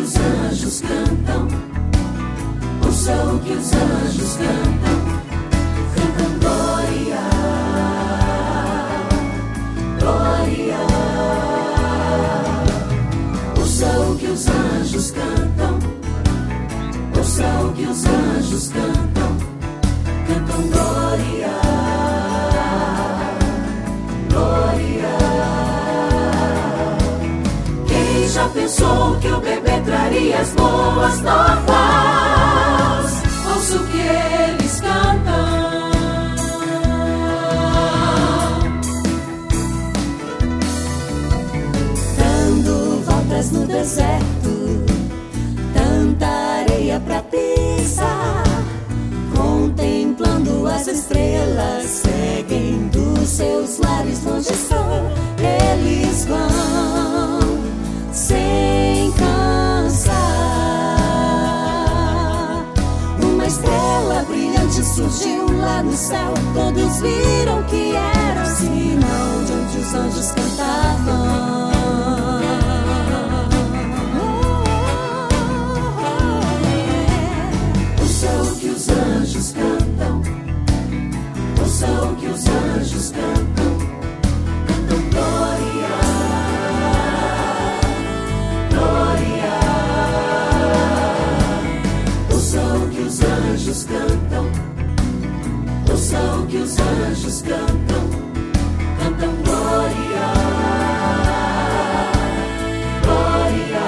os anjos cantam, ouça o que os anjos cantam. Cantam glória, glória. Ouça o que os anjos cantam, ouça o que os anjos cantam. Cantam glória, glória. Quem já pensou que o bebê traria as boas novas? Ouça o que eles cantam. Dando voltas no deserto, tanta areia pra pisar, contemplando as estrelas, seguem dos seus lares longe estão. Eles vão sem cansar. Uma estrela brilhante surgiu lá no céu, todos viram que era o sinal de onde os anjos cantavam. Ouça o que os anjos cantam, ouça o que os anjos cantam. Cantam glória, glória. Ouça o que os anjos cantam, ouça o que os anjos cantam. Cantam glória, glória.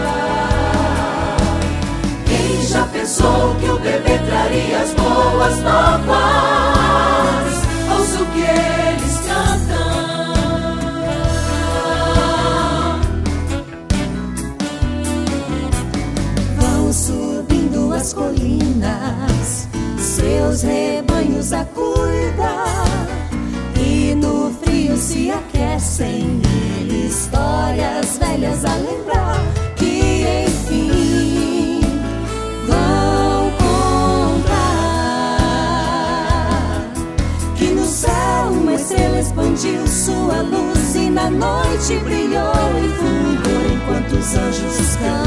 Quem já pensou que o bebê traria as boas novas? Ouça o que eles cantam. Vão subindo as colinas, seus rebanhos a cuidar, e no frio se aquecem, e histórias velhas a lembrar, que enfim vão contar que no céu uma estrela expandiu sua luz, e na noite brilhou e fulgurou enquanto os anjos cantam.